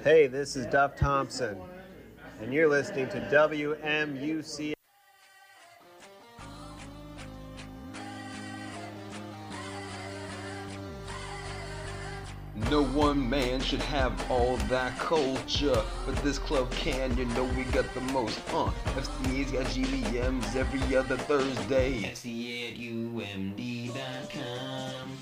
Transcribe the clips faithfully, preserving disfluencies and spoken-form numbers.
Hey, this is Duff Thompson, and you're listening to W M U C. No one man should have all that culture, but this club can, you know we got the most, uh F C A's got G V Ms every other Thursday. F C A at U M D dot com.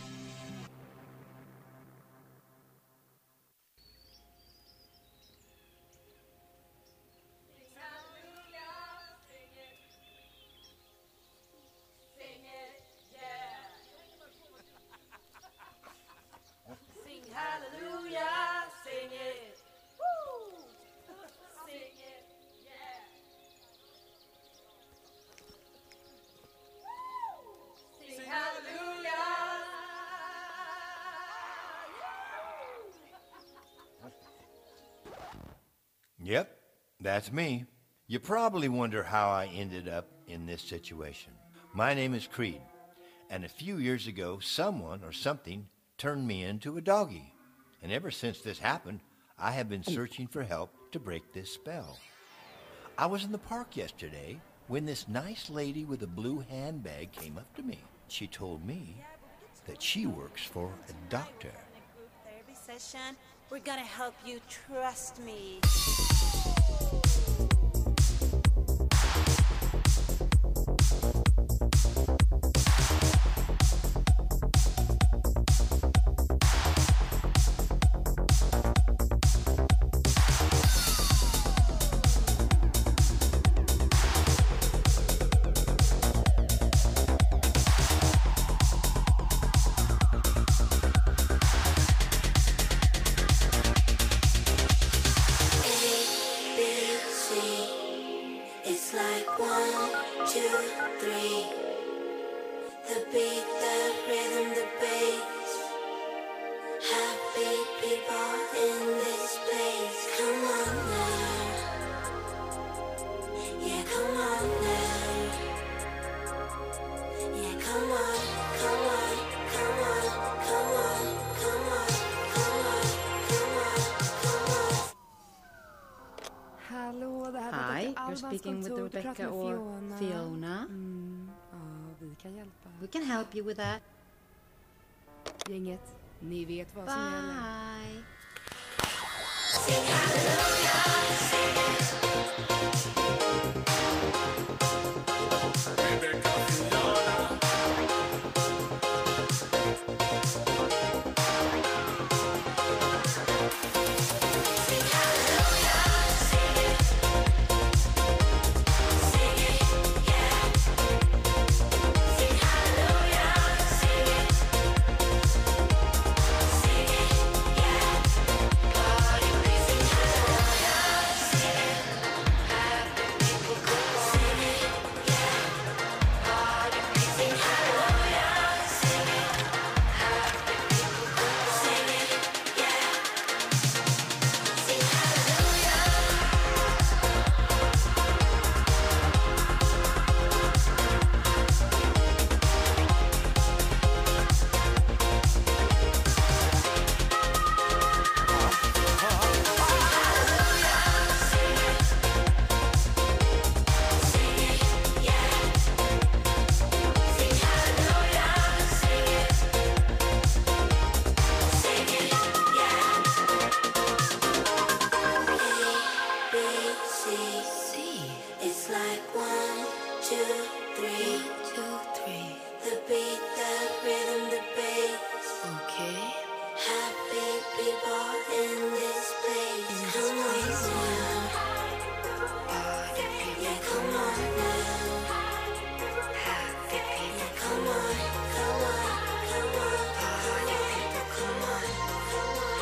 Hallelujah, sing it. Woo! Sing it, yeah. Woo! Sing hallelujah. Yep, that's me. You probably wonder how I ended up in this situation. My name is Creed, and a few years ago, someone or something turned me into a doggy. And ever since this happened, I have been searching for help to break this spell. I was in the park yesterday when this nice lady with a blue handbag came up to me. She told me that she works for a doctor. Group therapy session. We're gonna help you, trust me. It's like one, two, three. The beat, the rhythm, the bass. Happy people in this place. Come on now. Yeah, come on now. Yeah, come on, come on, come on, come on, come on, come on, come on, come on. Hallå, det här Hi, är you're Albans speaking with kontor. Du Rebecca pratar med or Fiona. Fiona. Mm, ja, vi kan hjälpa. We can help you with that. Gänget, ni vet vad som gäller. Bye. Sing hallelujah, sing it. Rebecca, Fiona. Sing hallelujah, sing it. Sing it, yeah. Sing hallelujah, sing it. Sing it, yeah. God, you please sing hallelujah, sing it. Have the people go sing it, yeah. God, you please sing hallelujah, sing it. Have the people go sing it, yeah. Sing hallelujah. It's like one, two, three, two, three. The beat, the rhythm, the bass. Okay. Happy people in this place. Come on now. Yeah, come on now. Happy people. Come on, come on, come on. Party people, come on, come on.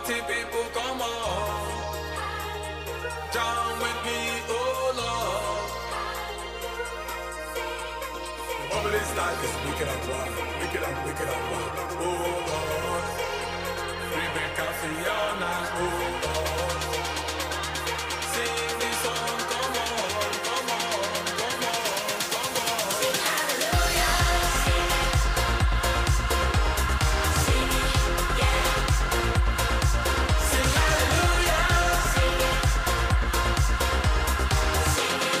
Party people, come on. Down with me, oh Lord. Bubbly style is wicked and wild, wicked and wicked and wild, oh Lord. Rebecca Fiona, oh Lord. Sing this song, come on, come on, come on, come on. Sing hallelujah, sing it. Sing it, yeah. Sing hallelujah, sing it. Sing it,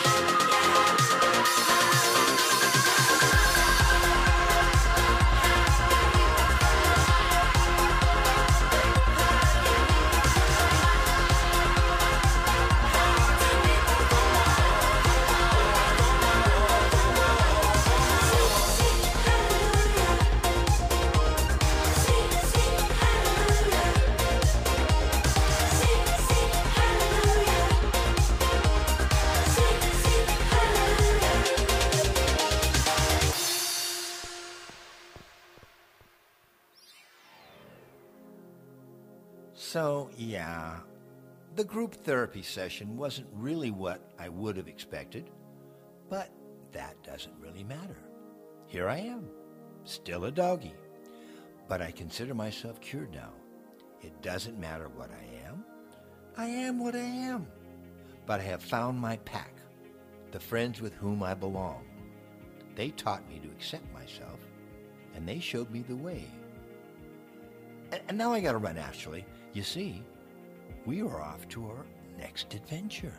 So, yeah, the group therapy session wasn't really what I would have expected, but that doesn't really matter. Here I am, still a doggy, but I consider myself cured now. It doesn't matter what I am. I am what I am. But I have found my pack, the friends with whom I belong. They taught me to accept myself, and they showed me the way. And, and now I gotta run, actually. You see, we are off to our next adventure.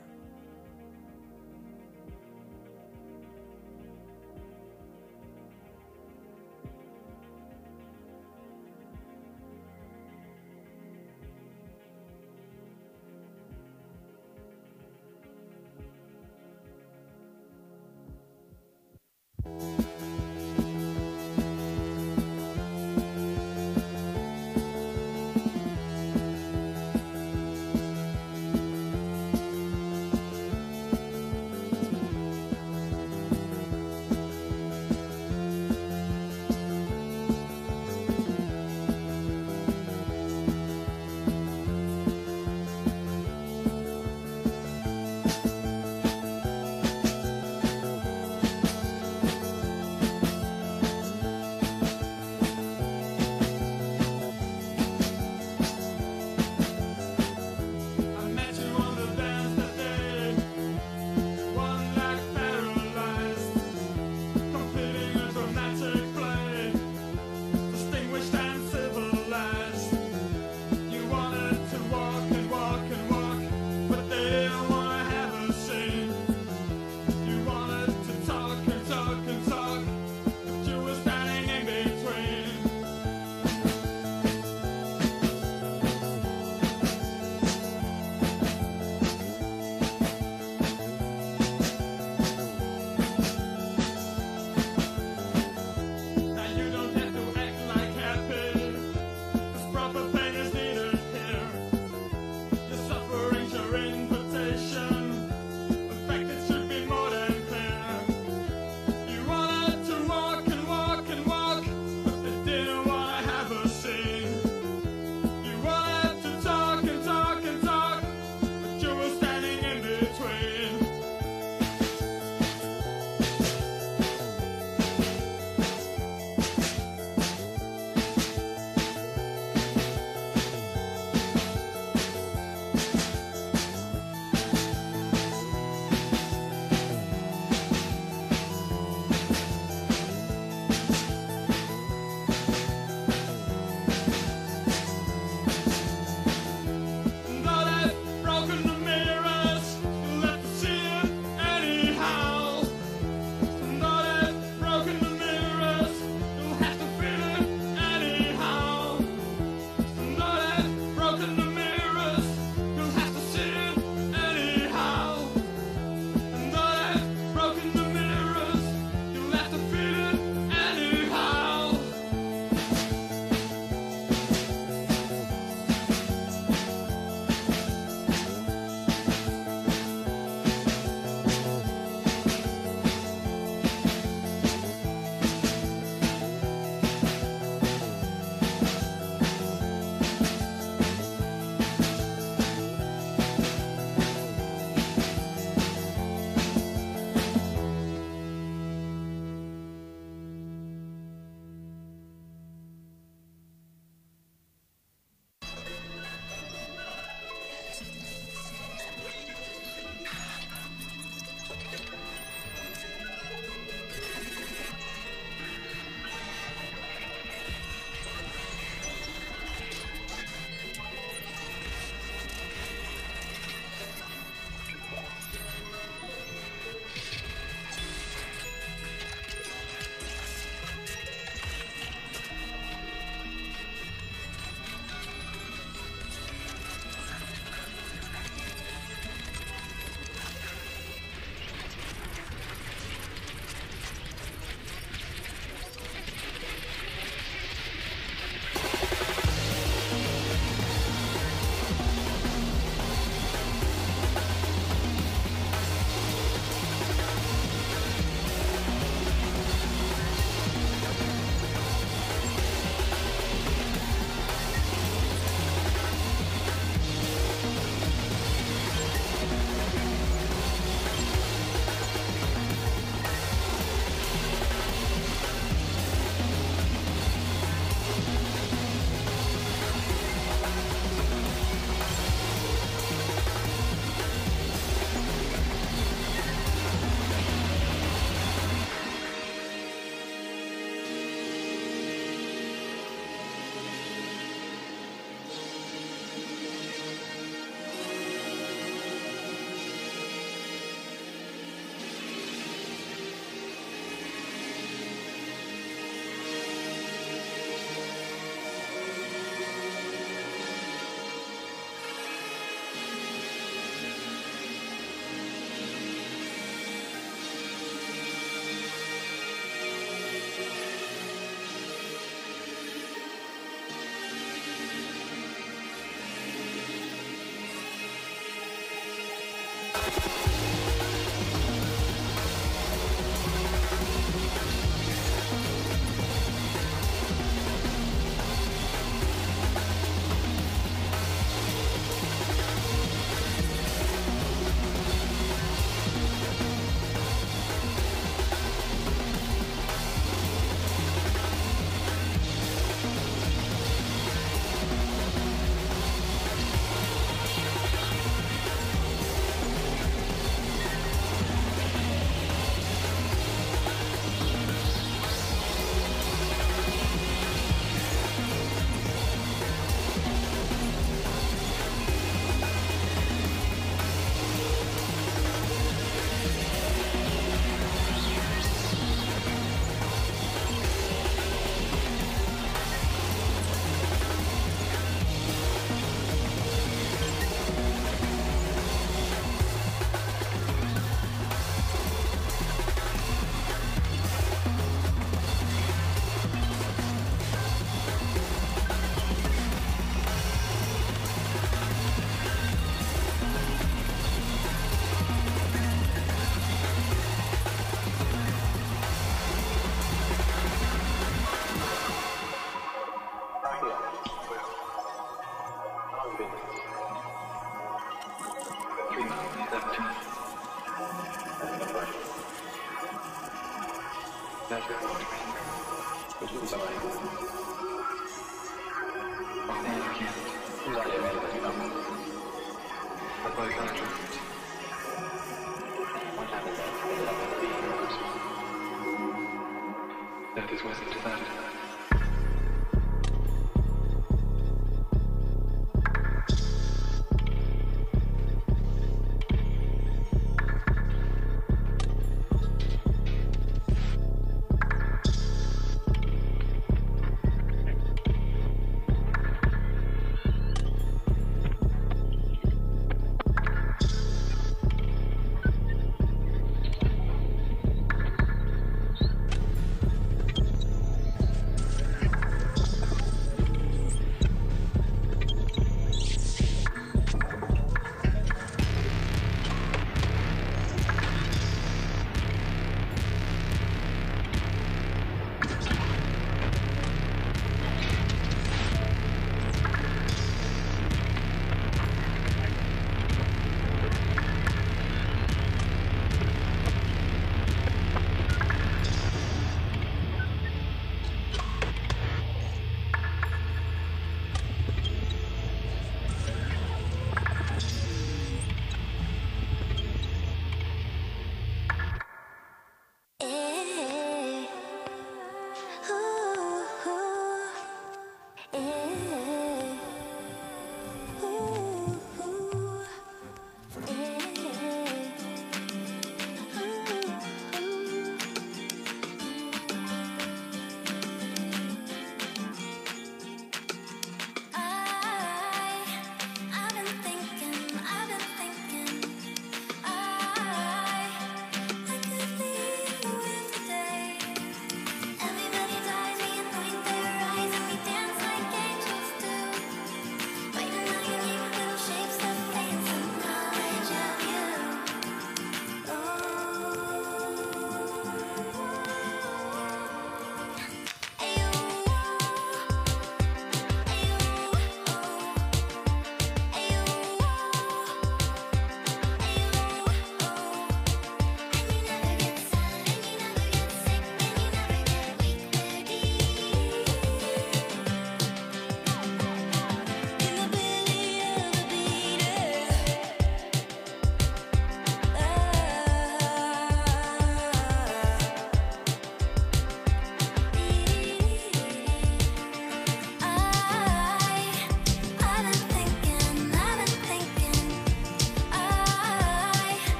That is worth it to that.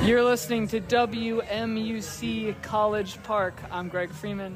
You're listening to W M U C College Park. I'm Greg Freeman.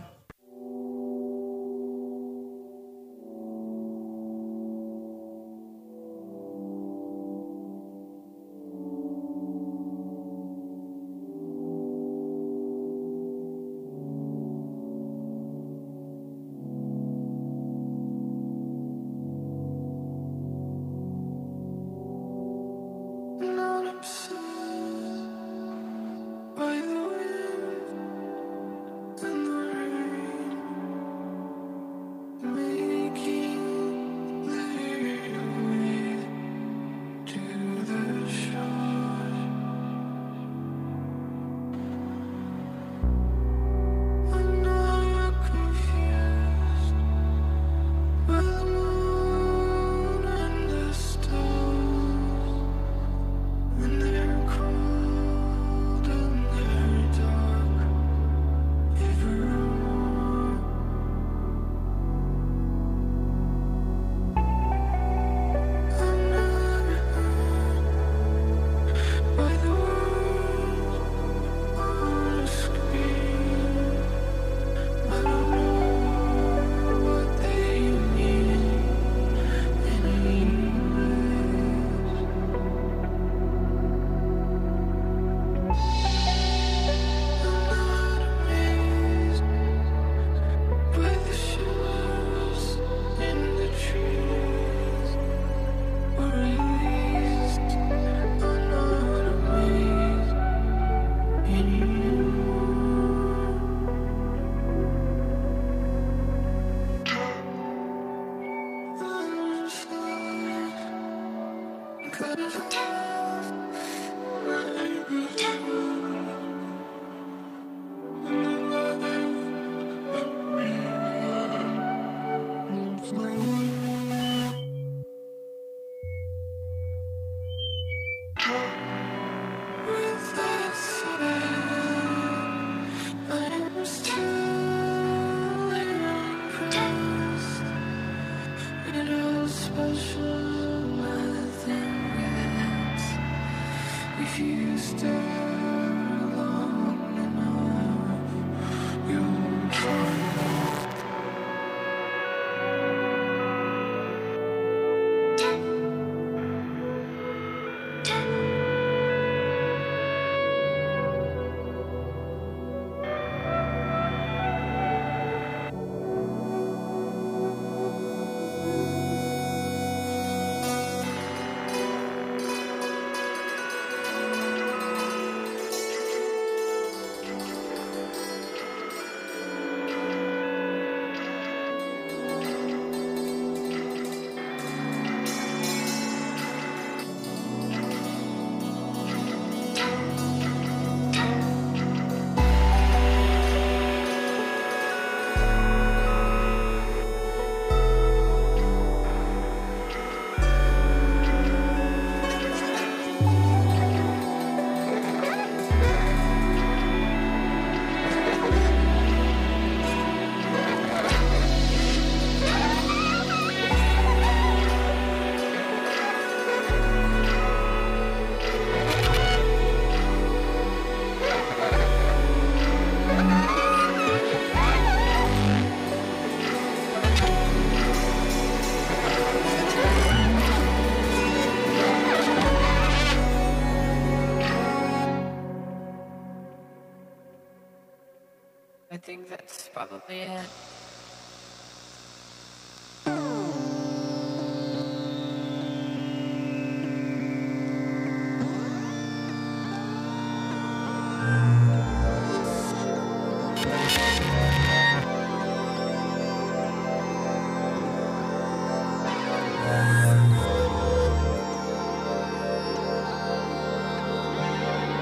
I think that's probably it.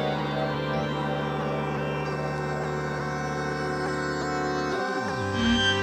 Mm-hmm.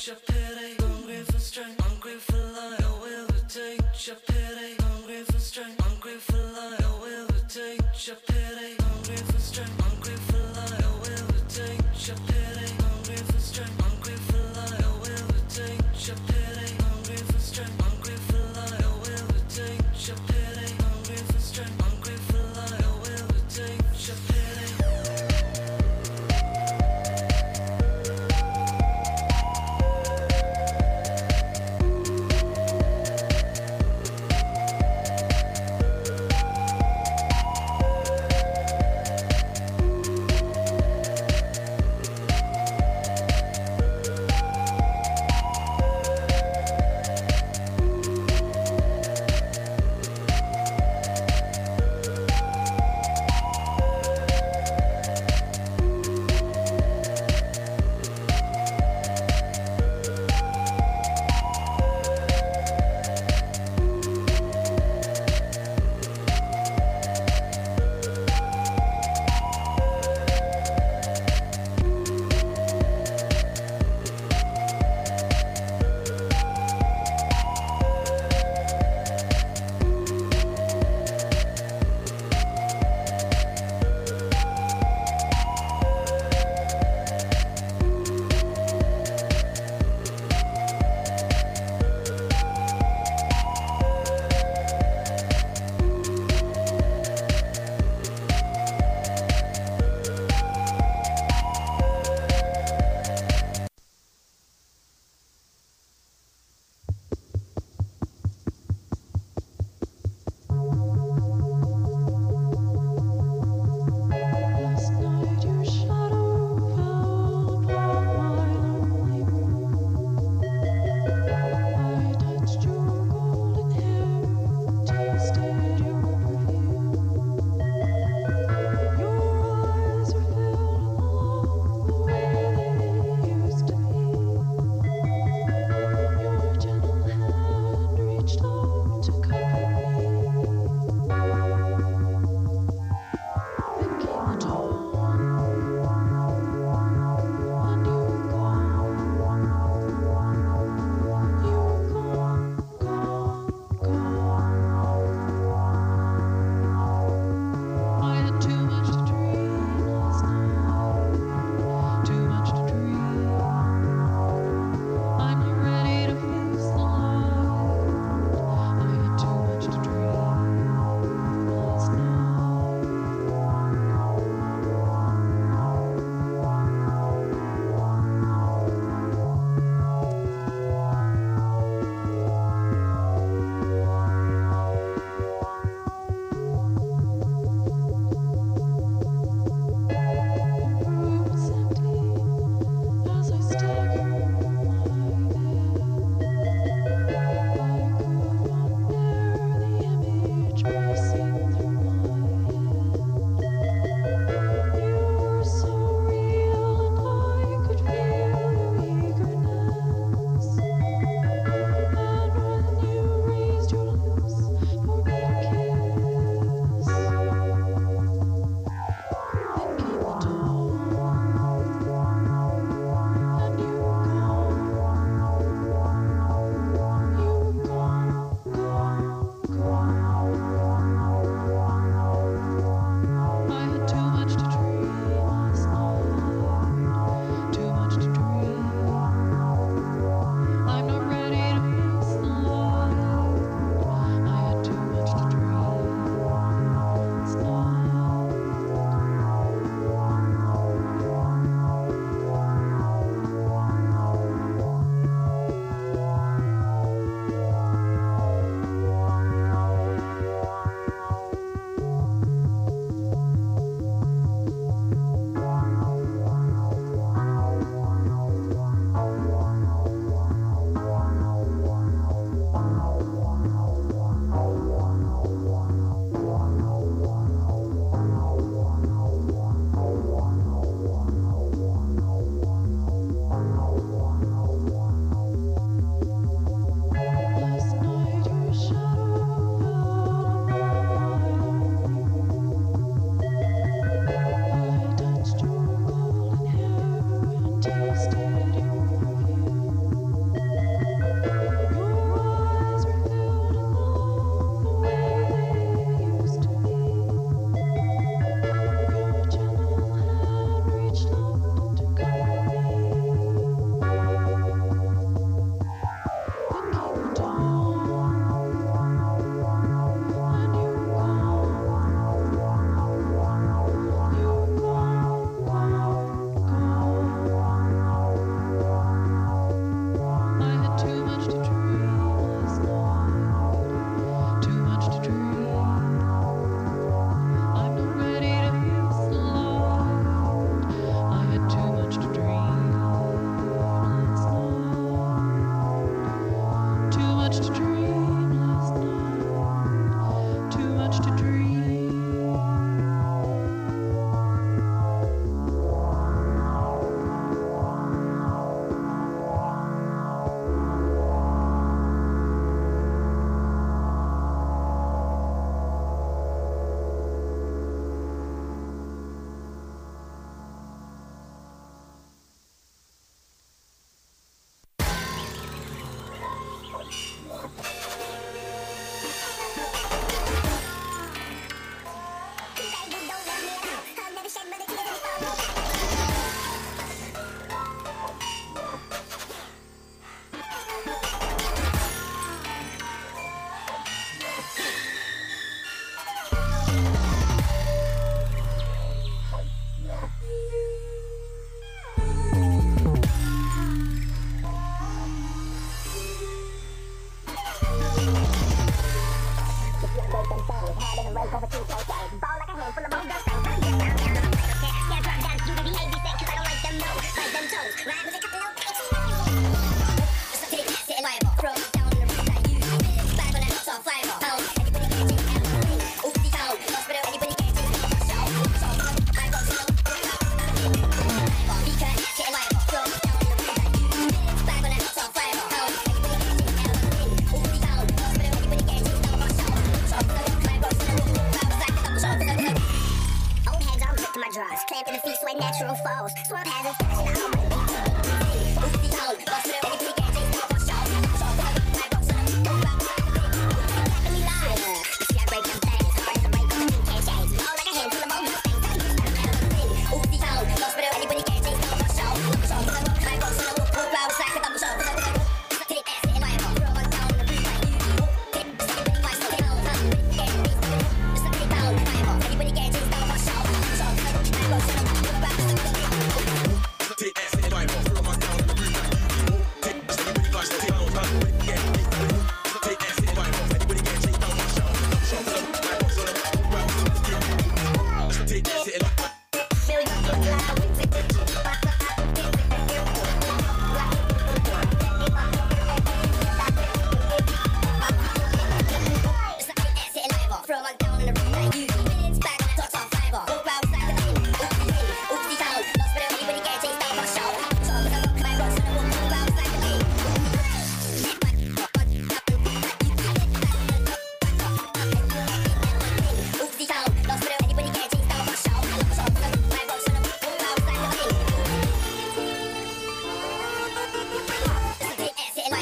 take your pity. Hungry for strength, hungry for life. I will take your pity. Hungry for strength, hungry for life. I will take your pity. Hungry for strength, hungry for life. I will take your pity. Hungry for strength, hungry for life. I will take your pity. Hungry for strength, hungry for life. I will take your pity. Hungry for strength, hungry for life. I will take your pity.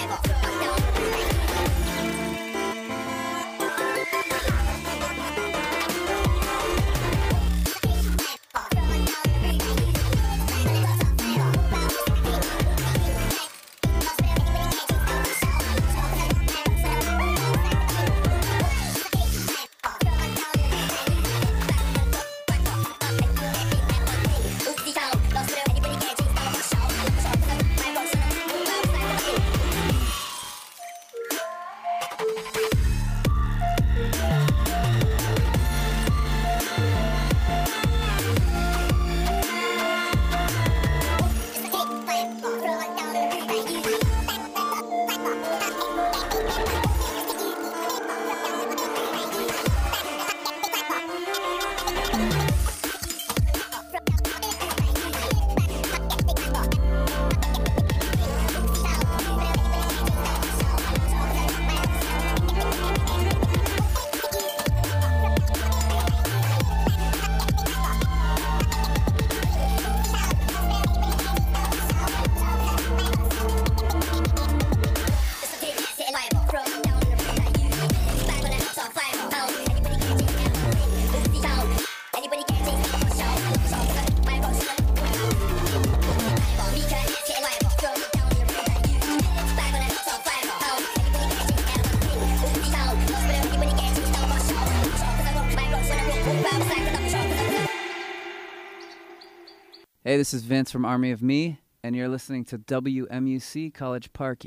Hey, this is Vince from Army of Me, and you're listening to W M U C College Park.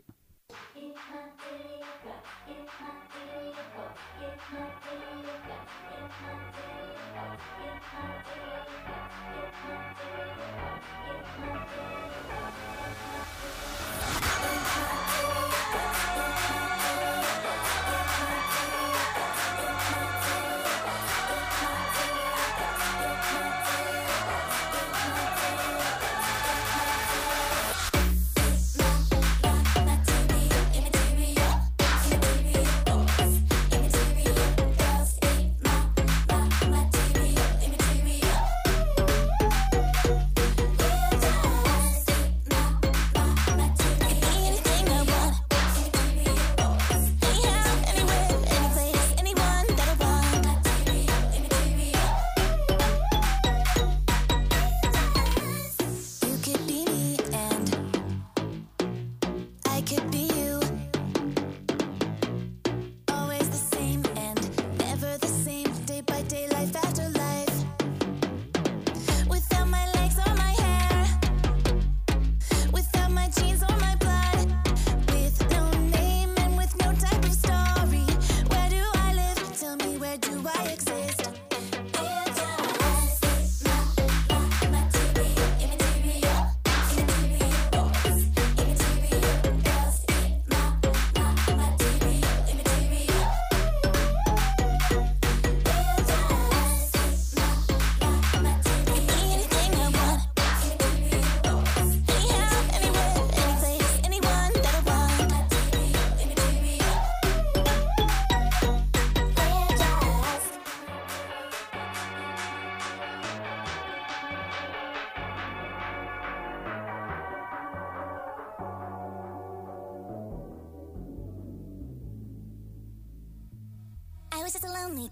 I was just a lonely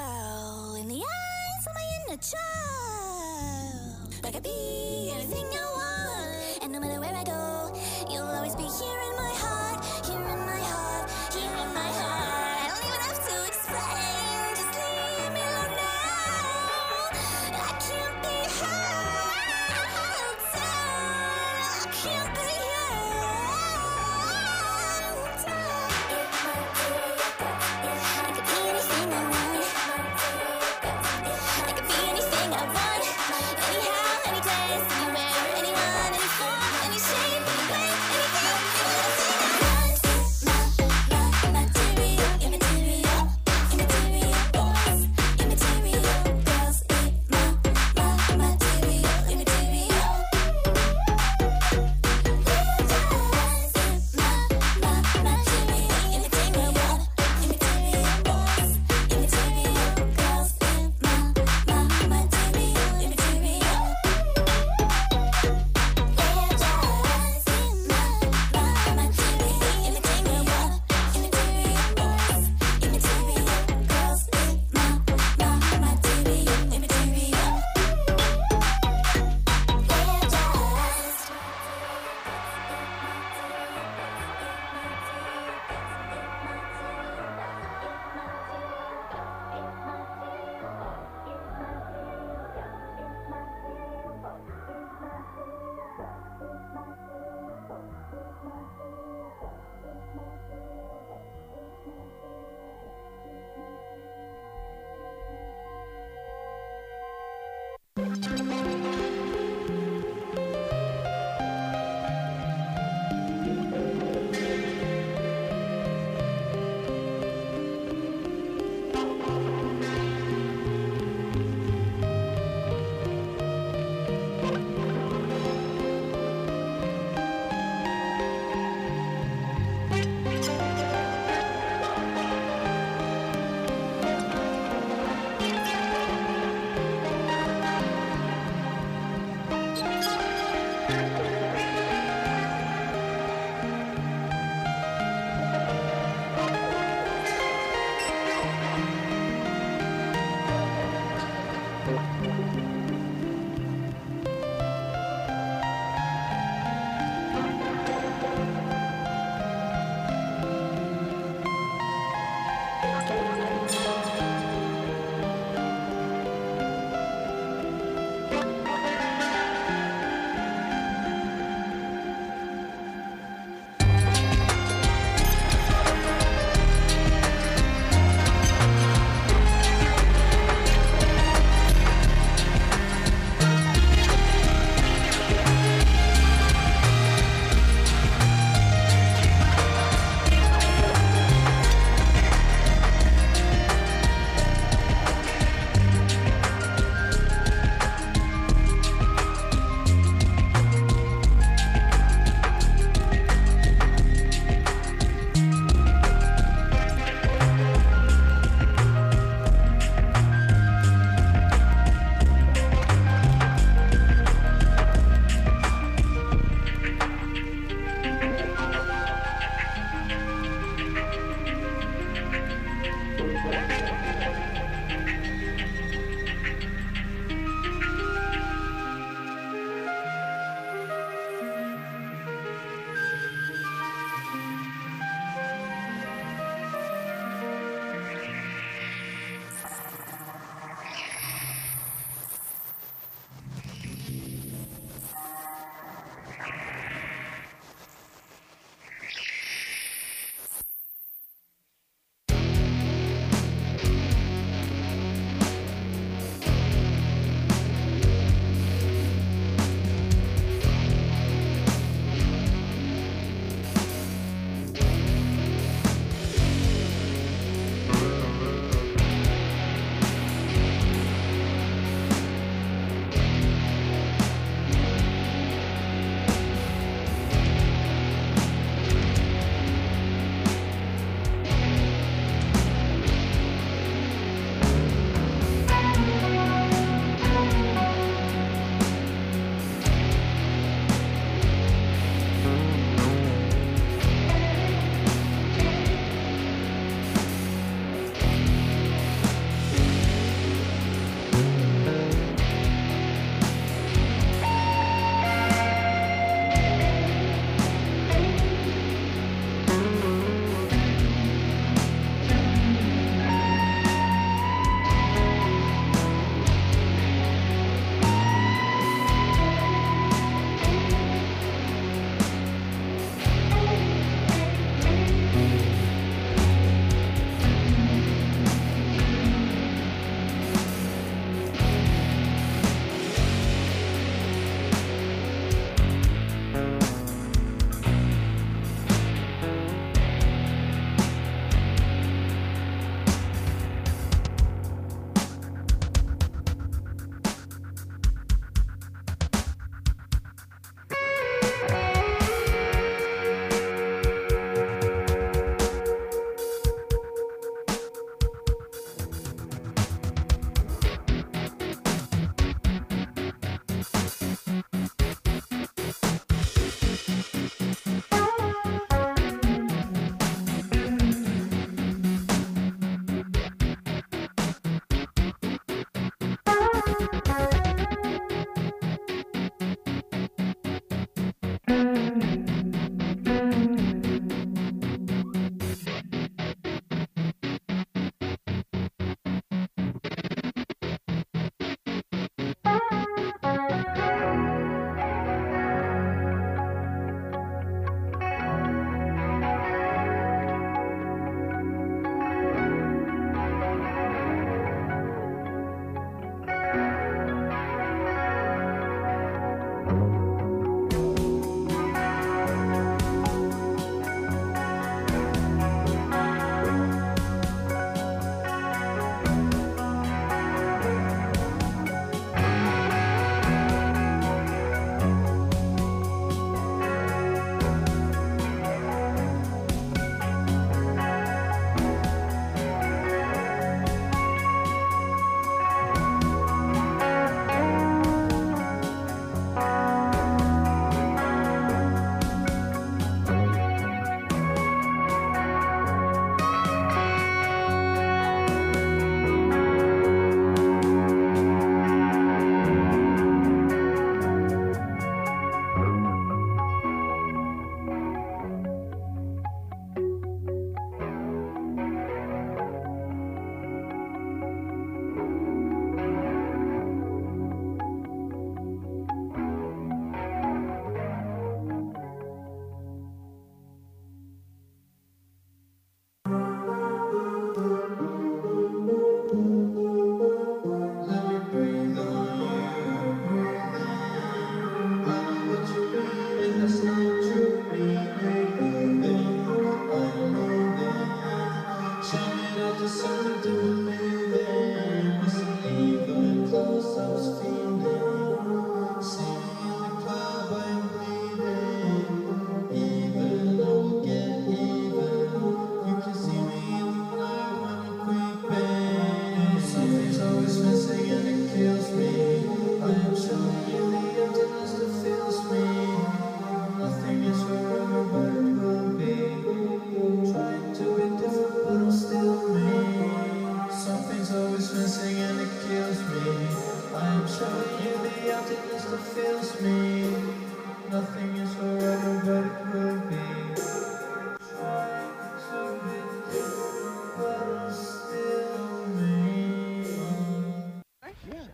girl in the eyes of my inner child. But I could be anything I want, and no matter where I go, you'll always be here in my heart, here in my heart, here in my heart. I don't even have to explain, just leave me alone now. I can't be held down, I can't be held down. I could be anything I want. I could be anything I want. Anyhow, any place,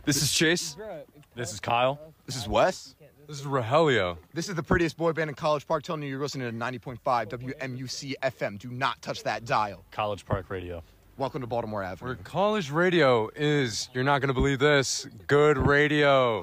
This is Chase. This is Kyle. This is Wes. This is Rogelio. This is the prettiest boy band in College Park telling you you're listening to ninety point five W M U C F M. Do not touch that dial. College Park Radio. Welcome to Baltimore Avenue. Where college radio is, you're not going to believe this, good radio.